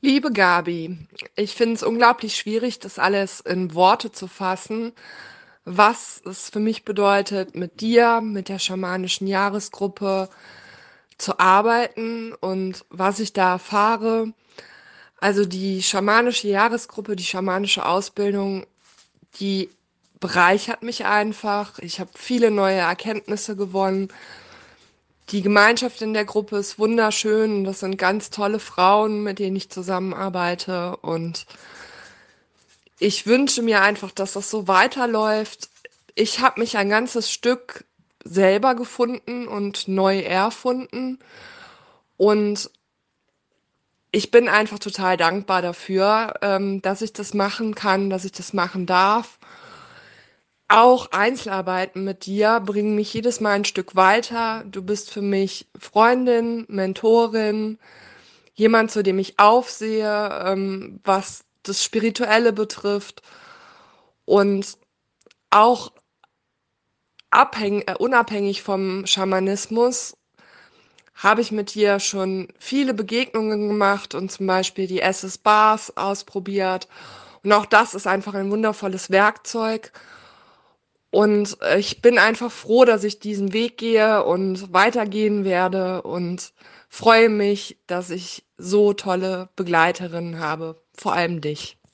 Liebe Gabi, ich finde es unglaublich schwierig, das alles in Worte zu fassen, was es für mich bedeutet, mit dir, mit der schamanischen Jahresgruppe zu arbeiten und was ich da erfahre. Also die schamanische Jahresgruppe, die schamanische Ausbildung, die bereichert mich einfach. Ich habe viele neue Erkenntnisse gewonnen. Die Gemeinschaft in der Gruppe ist wunderschön. Das sind ganz tolle Frauen, mit denen ich zusammenarbeite. Und ich wünsche mir einfach, dass das so weiterläuft. Ich habe mich ein ganzes Stück selber gefunden und neu erfunden. Und ich bin einfach total dankbar dafür, dass ich das machen kann, dass ich das machen darf. Auch Einzelarbeiten mit dir bringen mich jedes Mal ein Stück weiter. Du bist für mich Freundin, Mentorin, jemand, zu dem ich aufsehe, was das Spirituelle betrifft. Und auch unabhängig vom Schamanismus habe ich mit dir schon viele Begegnungen gemacht und zum Beispiel die SS Bars ausprobiert. Und auch das ist einfach ein wundervolles Werkzeug. Und ich bin einfach froh, dass ich diesen Weg gehe und weitergehen werde und freue mich, dass ich so tolle Begleiterinnen habe, vor allem dich.